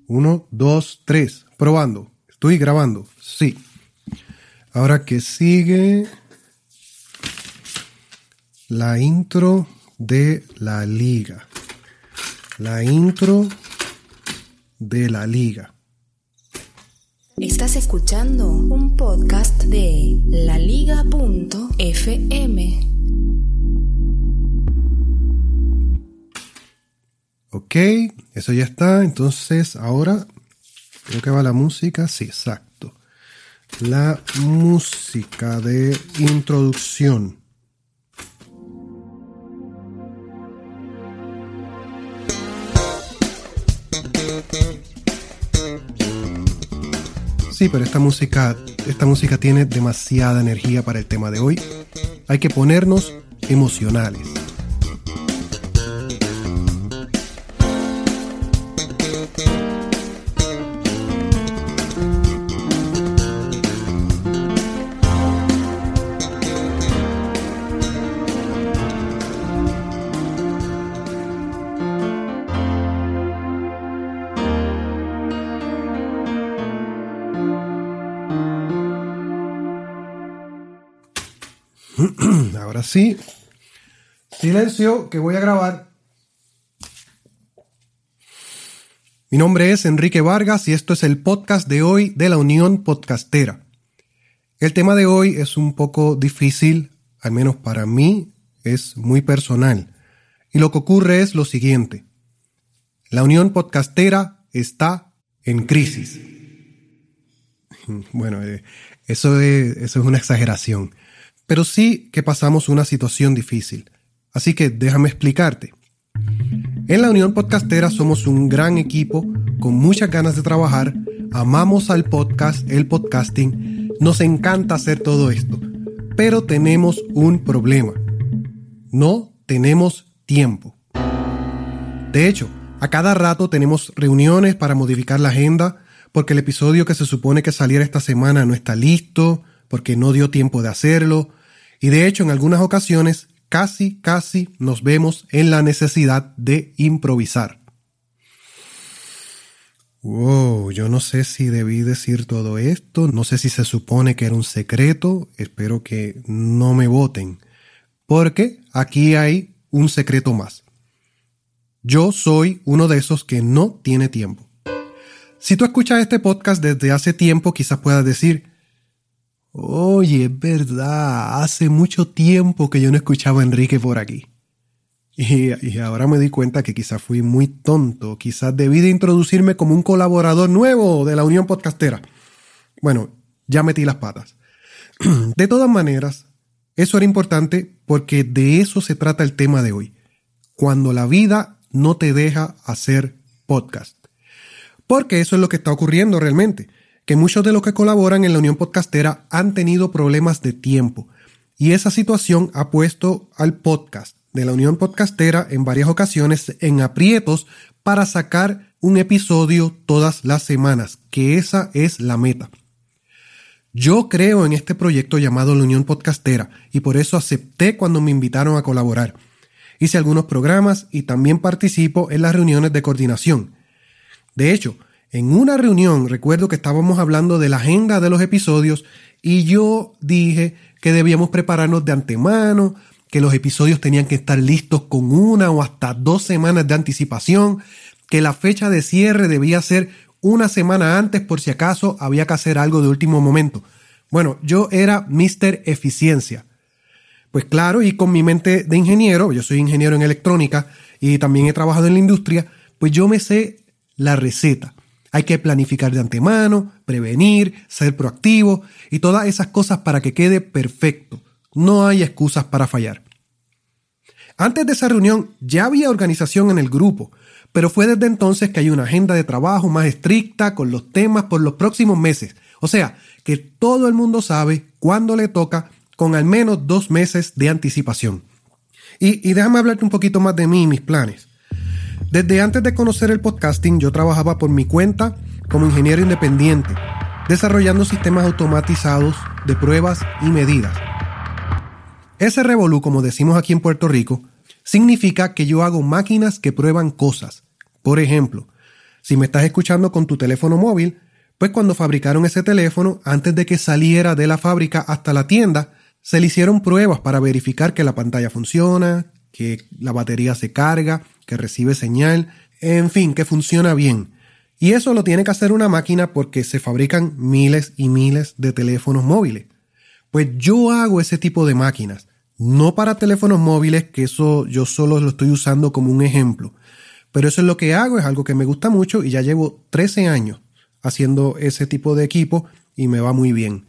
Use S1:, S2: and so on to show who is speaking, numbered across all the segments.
S1: 1, 2, 3. Probando. Estoy grabando. Sí. Ahora que sigue la intro de la liga. La intro de la liga.
S2: Estás escuchando un podcast de laliga.fm.
S1: Ok, eso ya está. Entonces ahora creo que va la música. Sí, exacto. La música de introducción. Sí, pero esta música tiene demasiada energía para el tema de hoy. Hay que ponernos emocionales. Ahora sí. Silencio, que voy a grabar. Mi nombre es Enrique Vargas y esto es el podcast de hoy de la Unión Podcastera. El tema de hoy es un poco difícil, al menos para mí, es muy personal. Y lo que ocurre es lo siguiente. La Unión Podcastera está en crisis. Bueno, eso es una exageración. Pero sí que pasamos una situación difícil. Así que déjame explicarte. En la Unión Podcastera somos un gran equipo con muchas ganas de trabajar. Amamos al podcast, el podcasting. Nos encanta hacer todo esto. Pero tenemos un problema. No tenemos tiempo. De hecho, a cada rato tenemos reuniones para modificar la agenda porque el episodio que se supone que saliera esta semana no está listo, porque no dio tiempo de hacerlo. Y de hecho, en algunas ocasiones, casi nos vemos en la necesidad de improvisar. Wow, yo no sé si debí decir todo esto, no sé si se supone que era un secreto, espero que no me voten, porque aquí hay un secreto más. Yo soy uno de esos que no tiene tiempo. Si tú escuchas este podcast desde hace tiempo, quizás puedas decir: oye, es verdad, hace mucho tiempo que yo no escuchaba a Enrique por aquí. Y ahora me di cuenta que quizás fui muy tonto, quizás debí de introducirme como un colaborador nuevo de la Unión Podcastera. Bueno, ya metí las patas. De todas maneras, eso era importante porque de eso se trata el tema de hoy. Cuando la vida no te deja hacer podcast. Porque eso es lo que está ocurriendo realmente. Que muchos de los que colaboran en la Unión Podcastera han tenido problemas de tiempo. Y esa situación ha puesto al podcast de la Unión Podcastera en varias ocasiones en aprietos para sacar un episodio todas las semanas, que esa es la meta. Yo creo en este proyecto llamado la Unión Podcastera y por eso acepté cuando me invitaron a colaborar. Hice algunos programas y también participo en las reuniones de coordinación. De hecho, en una reunión recuerdo que estábamos hablando de la agenda de los episodios y yo dije que debíamos prepararnos de antemano, que los episodios tenían que estar listos con 1 o hasta 2 semanas de anticipación, que la fecha de cierre debía ser 1 semana antes por si acaso había que hacer algo de último momento. Bueno, yo era Mr. Eficiencia. Pues claro, y con mi mente de ingeniero, yo soy ingeniero en electrónica y también he trabajado en la industria, pues yo me sé la receta. Hay que planificar de antemano, prevenir, ser proactivo y todas esas cosas para que quede perfecto. No hay excusas para fallar. Antes de esa reunión ya había organización en el grupo, pero fue desde entonces que hay una agenda de trabajo más estricta con los temas por los próximos meses. O sea, que todo el mundo sabe cuándo le toca con al menos 2 meses de anticipación. Y déjame hablarte un poquito más de mí y mis planes. Desde antes de conocer el podcasting, yo trabajaba por mi cuenta como ingeniero independiente, desarrollando sistemas automatizados de pruebas y medidas. Ese revolú, como decimos aquí en Puerto Rico, significa que yo hago máquinas que prueban cosas. Por ejemplo, Si me estás escuchando con tu teléfono móvil, pues cuando fabricaron ese teléfono, antes de que saliera de la fábrica hasta la tienda, se le hicieron pruebas para verificar que la pantalla funciona, que la batería se carga, que recibe señal, en fin, que funciona bien. Y eso lo tiene que hacer una máquina porque se fabrican miles y miles de teléfonos móviles. Pues yo hago ese tipo de máquinas, no para teléfonos móviles, que eso yo solo lo estoy usando como un ejemplo. Pero eso es lo que hago, es algo que me gusta mucho y ya llevo 13 años haciendo ese tipo de equipo y me va muy bien.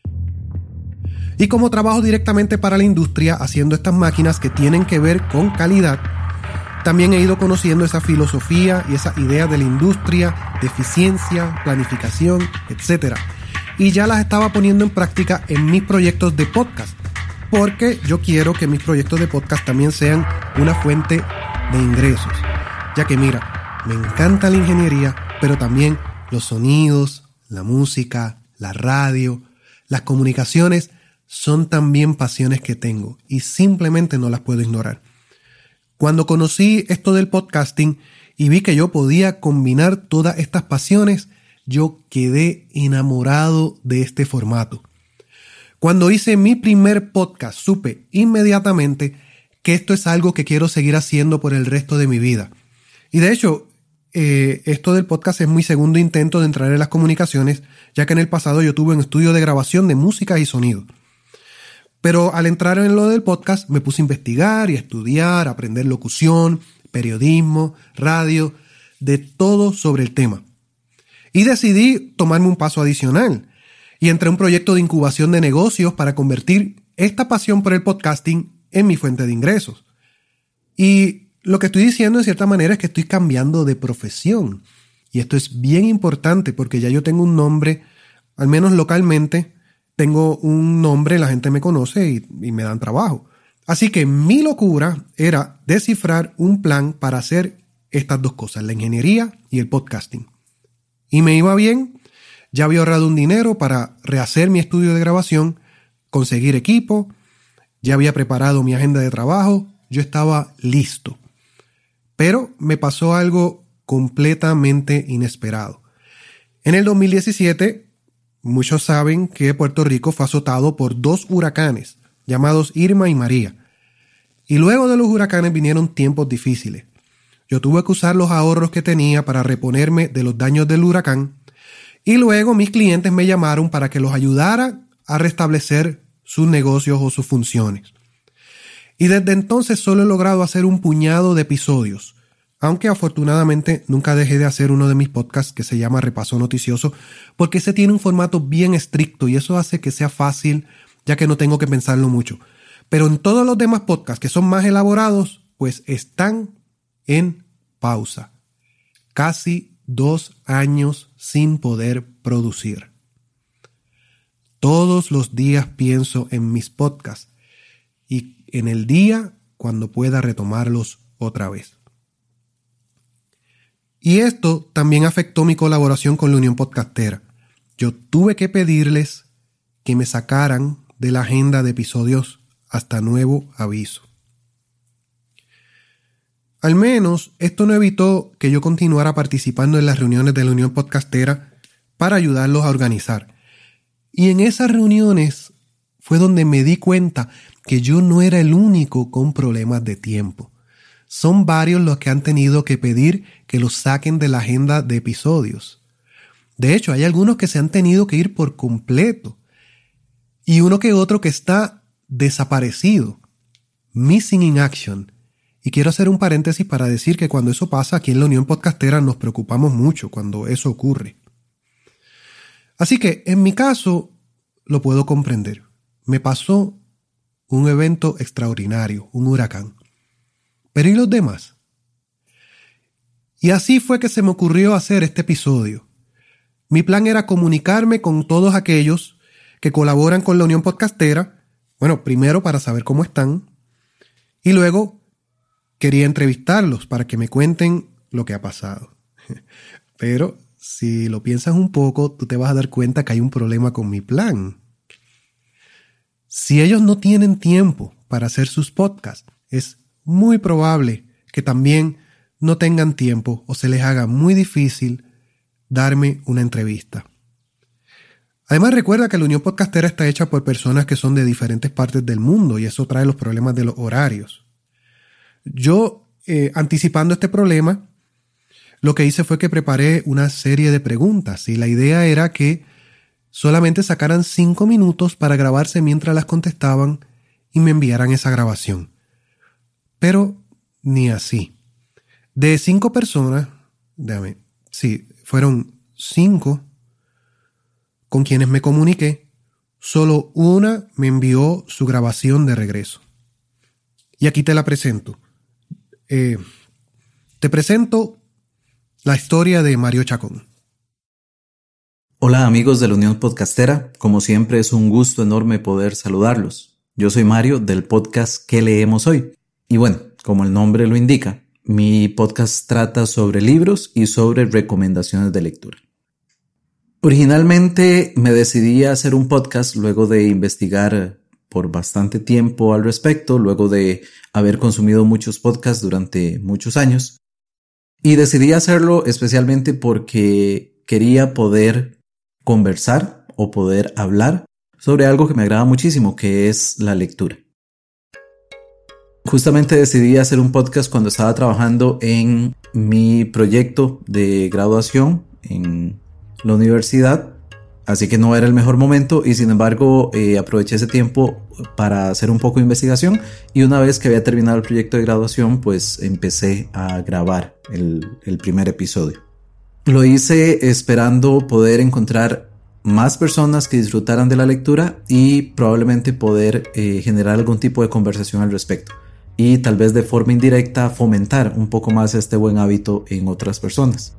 S1: Y como trabajo directamente para la industria haciendo estas máquinas que tienen que ver con calidad, también he ido conociendo esa filosofía y esa idea de la industria, de eficiencia, planificación, etc. Y ya las estaba poniendo en práctica en mis proyectos de podcast, porque yo quiero que mis proyectos de podcast también sean una fuente de ingresos. Ya que mira, me encanta la ingeniería, pero también los sonidos, la música, la radio, las comunicaciones son también pasiones que tengo y simplemente no las puedo ignorar. Cuando conocí esto del podcasting y vi que yo podía combinar todas estas pasiones, yo quedé enamorado de este formato. Cuando hice mi primer podcast, supe inmediatamente que esto es algo que quiero seguir haciendo por el resto de mi vida. Y de hecho, esto del podcast es mi segundo intento de entrar en las comunicaciones, ya que en el pasado yo tuve un estudio de grabación de música y sonido. Pero al entrar en lo del podcast me puse a investigar y a estudiar, a aprender locución, periodismo, radio, de todo sobre el tema. Y decidí tomarme un paso adicional y entré a un proyecto de incubación de negocios para convertir esta pasión por el podcasting en mi fuente de ingresos. Y lo que estoy diciendo en cierta manera es que estoy cambiando de profesión. Y esto es bien importante porque ya yo tengo un nombre, al menos localmente, tengo un nombre, la gente me conoce y me dan trabajo. Así que mi locura era descifrar un plan para hacer estas dos cosas, la ingeniería y el podcasting. Y me iba bien, ya había ahorrado un dinero para rehacer mi estudio de grabación, conseguir equipo, ya había preparado mi agenda de trabajo, yo estaba listo. Pero me pasó algo completamente inesperado. En el 2017, muchos saben que Puerto Rico fue azotado por 2 huracanes, llamados Irma y María. Y luego de los huracanes vinieron tiempos difíciles. Yo tuve que usar los ahorros que tenía para reponerme de los daños del huracán. Y luego mis clientes me llamaron para que los ayudara a restablecer sus negocios o sus funciones. Y desde entonces solo he logrado hacer un puñado de episodios, aunque afortunadamente nunca dejé de hacer uno de mis podcasts que se llama Repaso Noticioso, porque ese tiene un formato bien estricto y eso hace que sea fácil, ya que no tengo que pensarlo mucho. Pero en todos los demás podcasts que son más elaborados, pues están en pausa. Casi 2 años sin poder producir. Todos los días pienso en mis podcasts y en el día cuando pueda retomarlos otra vez. Y esto también afectó mi colaboración con la Unión Podcastera. Yo tuve que pedirles que me sacaran de la agenda de episodios hasta nuevo aviso. Al menos esto no evitó que yo continuara participando en las reuniones de la Unión Podcastera para ayudarlos a organizar. Y en esas reuniones fue donde me di cuenta que yo no era el único con problemas de tiempo. Son varios los que han tenido que pedir que los saquen de la agenda de episodios. De hecho, hay algunos que se han tenido que ir por completo. Y uno que otro que está desaparecido. Missing in action. Y quiero hacer un paréntesis para decir que cuando eso pasa aquí en la Unión Podcastera nos preocupamos mucho cuando eso ocurre. Así que en mi caso lo puedo comprender. Me pasó un evento extraordinario, un huracán. Pero ¿y los demás? Y así fue que se me ocurrió hacer este episodio. Mi plan era comunicarme con todos aquellos que colaboran con la Unión Podcastera. Bueno, primero para saber cómo están. Y luego quería entrevistarlos para que me cuenten lo que ha pasado. Pero si lo piensas un poco, tú te vas a dar cuenta que hay un problema con mi plan. Si ellos no tienen tiempo para hacer sus podcasts, es muy probable que también no tengan tiempo o se les haga muy difícil darme una entrevista. Además, recuerda que la Unión Podcastera está hecha por personas que son de diferentes partes del mundo y eso trae los problemas de los horarios. Yo, anticipando este problema, lo que hice fue que preparé una serie de preguntas y la idea era que solamente sacaran 5 minutos para grabarse mientras las contestaban y me enviaran esa grabación. Pero ni así. De 5 personas, fueron 5 con quienes me comuniqué, solo una me envió su grabación de regreso. Y aquí te la presento. Te presento la historia de Mario Chacón.
S3: Hola amigos de la Unión Podcastera, como siempre es un gusto enorme poder saludarlos. Yo soy Mario del podcast ¿Qué leemos hoy? Y bueno, como el nombre lo indica, mi podcast trata sobre libros y sobre recomendaciones de lectura. Originalmente me decidí a hacer un podcast luego de investigar por bastante tiempo al respecto, luego de haber consumido muchos podcasts durante muchos años. Y decidí hacerlo especialmente porque quería poder conversar o poder hablar sobre algo que me agrada muchísimo, que es la lectura. Justamente decidí hacer un podcast cuando estaba trabajando en mi proyecto de graduación en la universidad, así que no era el mejor momento y sin embargo aproveché ese tiempo para hacer un poco de investigación y una vez que había terminado el proyecto de graduación pues empecé a grabar el primer episodio. Lo hice esperando poder encontrar más personas que disfrutaran de la lectura y probablemente poder generar algún tipo de conversación al respecto y tal vez de forma indirecta fomentar un poco más este buen hábito en otras personas.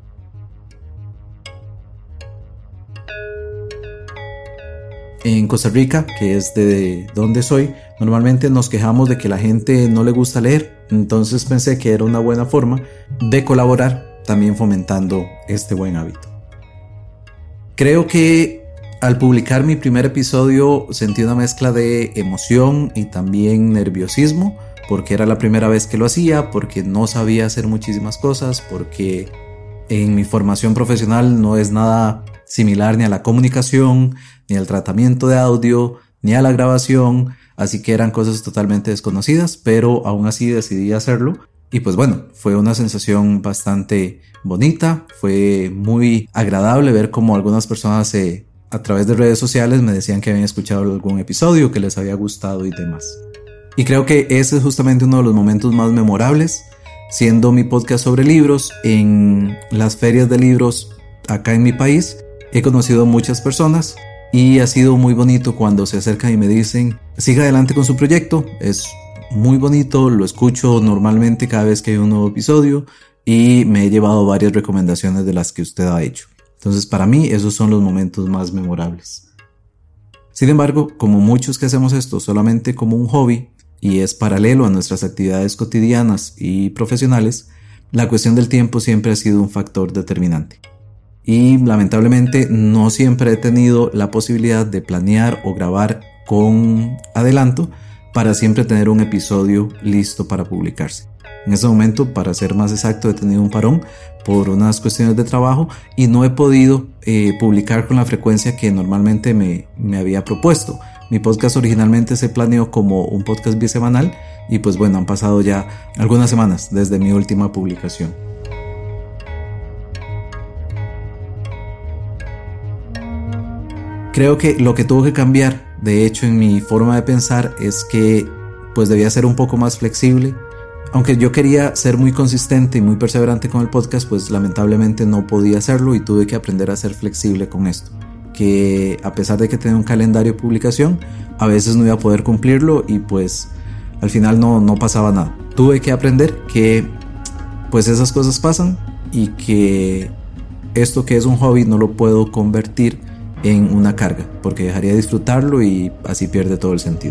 S3: En Costa Rica, que es de donde soy, normalmente nos quejamos de que la gente no le gusta leer, entonces pensé que era una buena forma de colaborar, también fomentando este buen hábito. Creo que al publicar mi primer episodio sentí una mezcla de emoción y también nerviosismo, porque era la primera vez que lo hacía, porque no sabía hacer muchísimas cosas, porque en mi formación profesional no es nada similar ni a la comunicación, ni al tratamiento de audio, ni a la grabación, así que eran cosas totalmente desconocidas, pero aún así decidí hacerlo. Y pues bueno, fue una sensación bastante bonita, fue muy agradable ver cómo algunas personas a través de redes sociales me decían que habían escuchado algún episodio, que les había gustado y demás. Y creo que ese es justamente uno de los momentos más memorables, siendo mi podcast sobre libros. En las ferias de libros acá en mi país he conocido muchas personas y ha sido muy bonito cuando se acercan y me dicen siga adelante con su proyecto, es muy bonito, lo escucho normalmente cada vez que hay un nuevo episodio y me he llevado varias recomendaciones de las que usted ha hecho. Entonces para mí esos son los momentos más memorables. Sin embargo, como muchos que hacemos esto solamente como un hobby y es paralelo a nuestras actividades cotidianas y profesionales, la cuestión del tiempo siempre ha sido un factor determinante. Y lamentablemente no siempre he tenido la posibilidad de planear o grabar con adelanto para siempre tener un episodio listo para publicarse. En ese momento, para ser más exacto, he tenido un parón por unas cuestiones de trabajo y no he podido publicar con la frecuencia que normalmente me había propuesto. Mi podcast originalmente se planeó como un podcast bisemanal y pues bueno, han pasado ya algunas semanas desde mi última publicación. Creo que lo que tuvo que cambiar, de hecho, en mi forma de pensar es que pues debía ser un poco más flexible. Aunque yo quería ser muy consistente y muy perseverante con el podcast, pues lamentablemente no podía hacerlo y tuve que aprender a ser flexible con esto. Que a pesar de que tenía un calendario de publicación, a veces no iba a poder cumplirlo y pues al final no pasaba nada. Tuve que aprender que pues esas cosas pasan y que esto que es un hobby no lo puedo convertir en una carga, porque dejaría de disfrutarlo y así pierde todo el sentido.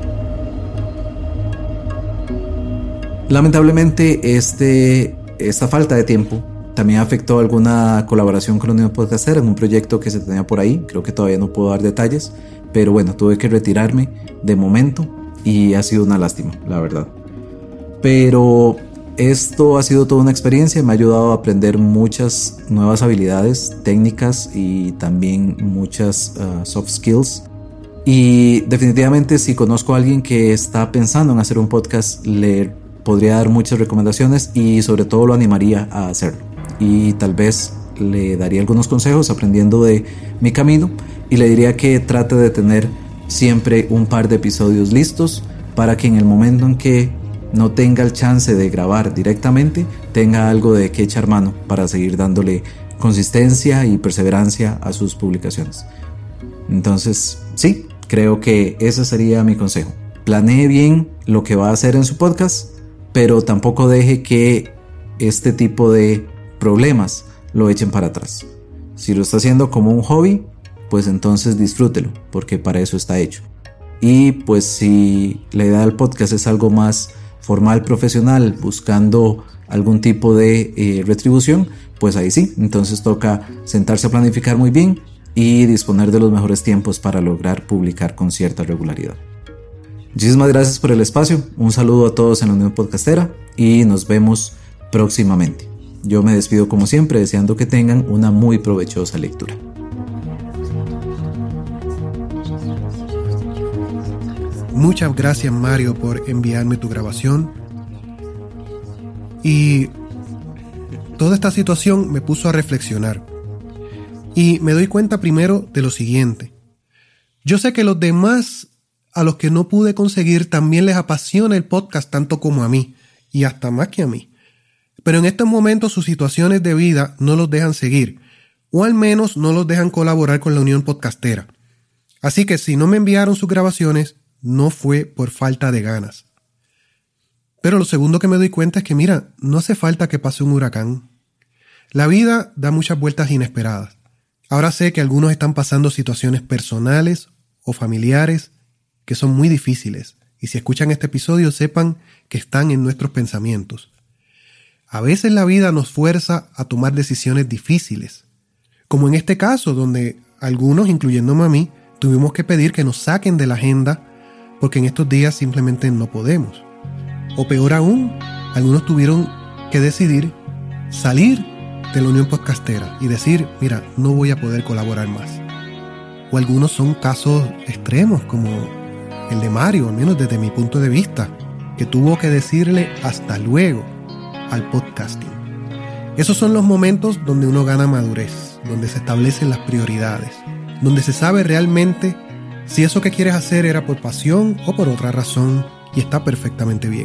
S3: Lamentablemente esta falta de tiempo también afectó alguna colaboración con la Unión Podcastera en un proyecto que se tenía por ahí. Creo que todavía no puedo dar detalles, pero bueno, tuve que retirarme de momento y ha sido una lástima, la verdad. Pero Esto ha sido toda una experiencia, me ha ayudado a aprender muchas nuevas habilidades, técnicas y también muchas soft skills. Y definitivamente si conozco a alguien que está pensando en hacer un podcast, le podría dar muchas recomendaciones y sobre todo lo animaría a hacerlo. Y tal vez le daría algunos consejos aprendiendo de mi camino y le diría que trate de tener siempre un par de episodios listos para que en el momento en que no tenga el chance de grabar directamente, tenga algo de que echar mano para seguir dándole consistencia y perseverancia a sus publicaciones. Entonces, sí, creo que ese sería mi consejo. Planee bien lo que va a hacer en su podcast, pero tampoco deje que este tipo de problemas lo echen para atrás. Si lo está haciendo como un hobby, pues entonces disfrútelo, porque para eso está hecho. Y pues si la idea del podcast es algo más formal, profesional, buscando algún tipo de retribución, pues ahí sí, entonces toca sentarse a planificar muy bien y disponer de los mejores tiempos para lograr publicar con cierta regularidad. Muchísimas gracias por el espacio, un saludo a todos en la Unión Podcastera y nos vemos próximamente. Yo me despido como siempre deseando que tengan una muy provechosa lectura.
S1: Muchas gracias, Mario, por enviarme tu grabación. Y toda esta situación me puso a reflexionar. Y me doy cuenta primero de lo siguiente. Yo sé que los demás, a los que no pude conseguir, también les apasiona el podcast tanto como a mí, y hasta más que a mí. Pero en estos momentos sus situaciones de vida no los dejan seguir, o al menos no los dejan colaborar con la Unión Podcastera. Así que si no me enviaron sus grabaciones, no fue por falta de ganas. Pero lo segundo que me doy cuenta es que, mira, no hace falta que pase un huracán. La vida da muchas vueltas inesperadas. Ahora sé que algunos están pasando situaciones personales o familiares que son muy difíciles. Y si escuchan este episodio, sepan que están en nuestros pensamientos. A veces la vida nos fuerza a tomar decisiones difíciles. Como en este caso, donde algunos, incluyéndome a mí, tuvimos que pedir que nos saquen de la agenda porque en estos días simplemente no podemos. O peor aún, algunos tuvieron que decidir salir de la Unión Podcastera y decir, mira, no voy a poder colaborar más. O algunos son casos extremos, como el de Mario, al menos desde mi punto de vista, que tuvo que decirle hasta luego al podcasting. Esos son los momentos donde uno gana madurez, donde se establecen las prioridades, donde se sabe realmente si eso que quieres hacer era por pasión o por otra razón, y está perfectamente bien.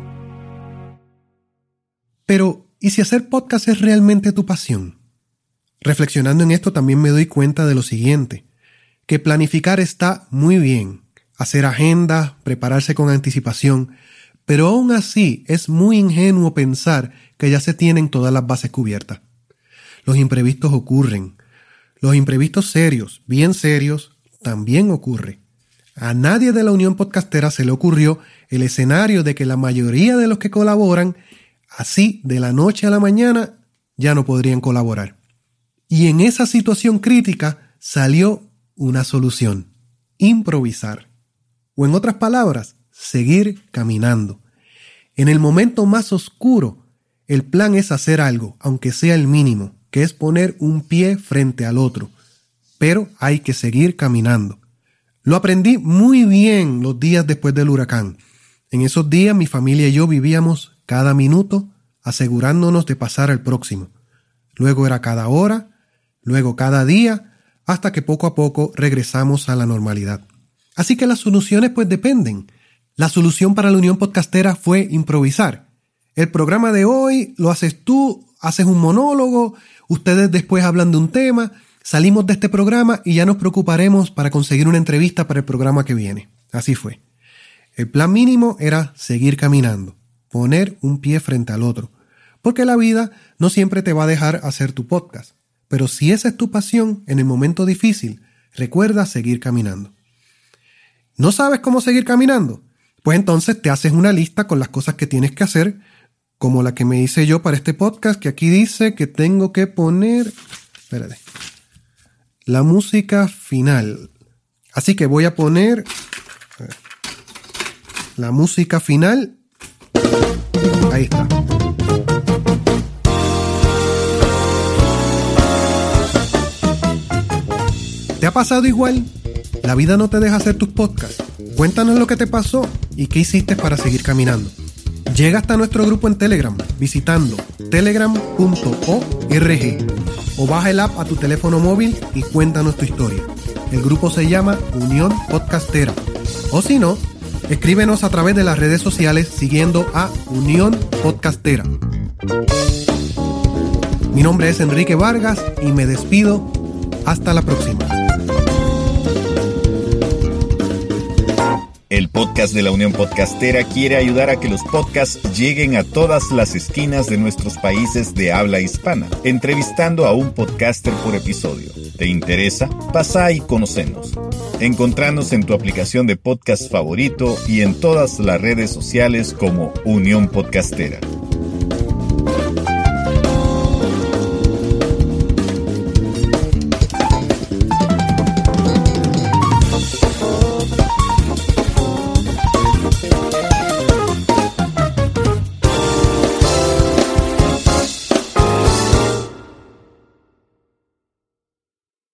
S1: Pero, ¿y si hacer podcast es realmente tu pasión? Reflexionando en esto también me doy cuenta de lo siguiente, que planificar está muy bien, hacer agendas, prepararse con anticipación, pero aún así es muy ingenuo pensar que ya se tienen todas las bases cubiertas. Los imprevistos ocurren. Los imprevistos serios, bien serios, también ocurre. A nadie de la Unión Podcastera se le ocurrió el escenario de que la mayoría de los que colaboran, así de la noche a la mañana, ya no podrían colaborar. Y en esa situación crítica salió una solución: improvisar. O en otras palabras, seguir caminando. En el momento más oscuro, el plan es hacer algo, aunque sea el mínimo, que es poner un pie frente al otro. Pero hay que seguir caminando. Lo aprendí muy bien los días después del huracán. En esos días mi familia y yo vivíamos cada minuto asegurándonos de pasar al próximo. Luego era cada hora, luego cada día, hasta que poco a poco regresamos a la normalidad. Así que las soluciones pues dependen. La solución para la Unión Podcastera fue improvisar. El programa de hoy lo haces tú, haces un monólogo, ustedes después hablan de un tema. Salimos de este programa y ya nos preocuparemos para conseguir una entrevista para el programa que viene. Así fue. El plan mínimo era seguir caminando, poner un pie frente al otro, porque la vida no siempre te va a dejar hacer tu podcast. Pero si esa es tu pasión, en el momento difícil, recuerda seguir caminando. ¿No sabes cómo seguir caminando? Pues entonces te haces una lista con las cosas que tienes que hacer, como la que me hice yo para este podcast, que aquí dice que tengo que poner... Espérate. La música final. Así que voy a poner la música final. Ahí está. ¿Te ha pasado igual? ¿La vida no te deja hacer tus podcasts? Cuéntanos lo que te pasó y qué hiciste para seguir caminando. Llega hasta nuestro grupo en Telegram visitando telegram.org o baja el app a tu teléfono móvil y cuéntanos tu historia. El grupo se llama Unión Podcastera. O si no, escríbenos a través de las redes sociales siguiendo a Unión Podcastera. Mi nombre es Enrique Vargas y me despido. Hasta la próxima.
S4: El podcast de la Unión Podcastera quiere ayudar a que los podcasts lleguen a todas las esquinas de nuestros países de habla hispana, entrevistando a un podcaster por episodio. ¿Te interesa? Pasa y conocenos. Encontranos en tu aplicación de podcast favorito y en todas las redes sociales como Unión Podcastera.